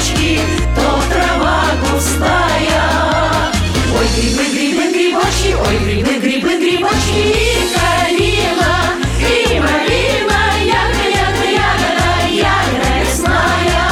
грибочки, то трава густая. Ой, грибы, грибы, грибочки, ой, грибы, грибы, грибочки, и калина, и малина, ягода, ягода, ягода, ягода лесная.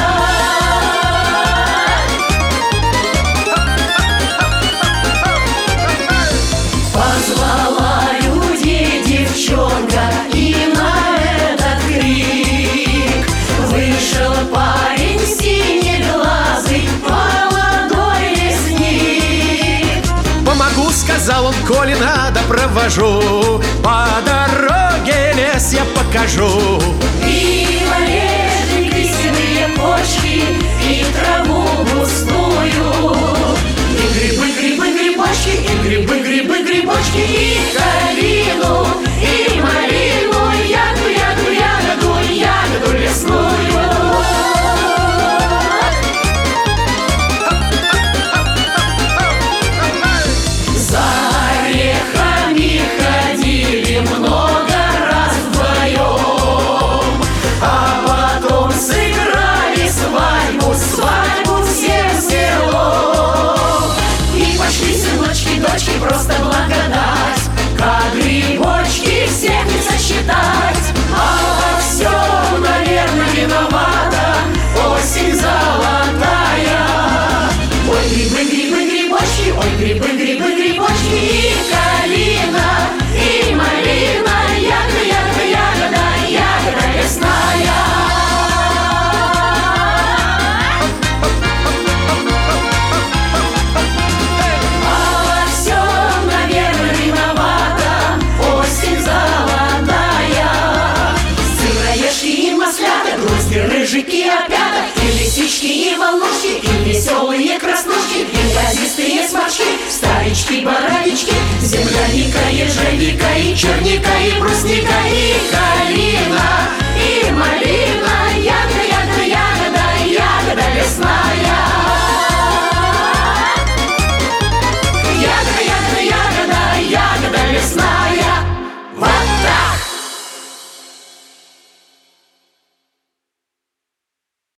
Позвала людей девчонка, и на этот крик вышел парень синеглазый, молодой лесник. Помогу, сказал он, коли надо, провожу, по дороге лес я покажу. И валежник, и седые почки, и траву густую, и грибы, грибы, грибочки, и грибы, грибы, грибочки, и калину, и малину, ягоду, ягоду, ягоду, ягоду лесную. За орехами ходили много раз вдвоем, а потом сыграли свадьбу, свадьбу всем селом. И пошли сыночки, дочки, просто благодать, как грибочки всех не сосчитать. А во всем, наверное, виновата осень золотая. Ой, грибы, грибы, грибочки, ой, грибы, грибы, грибочки, и калина, и малина, ягода, ягода, ягода, ягода лесная. А во всем, наверное, виновата осень золотая. Сыроежки и маслята, грузди, рыжики, опята, и лисички, и волнушки, и веселые краснушки, и газистые сморчки, старички, бородички, земляника, ежевика, и черника, и брусника, и калина, и малина,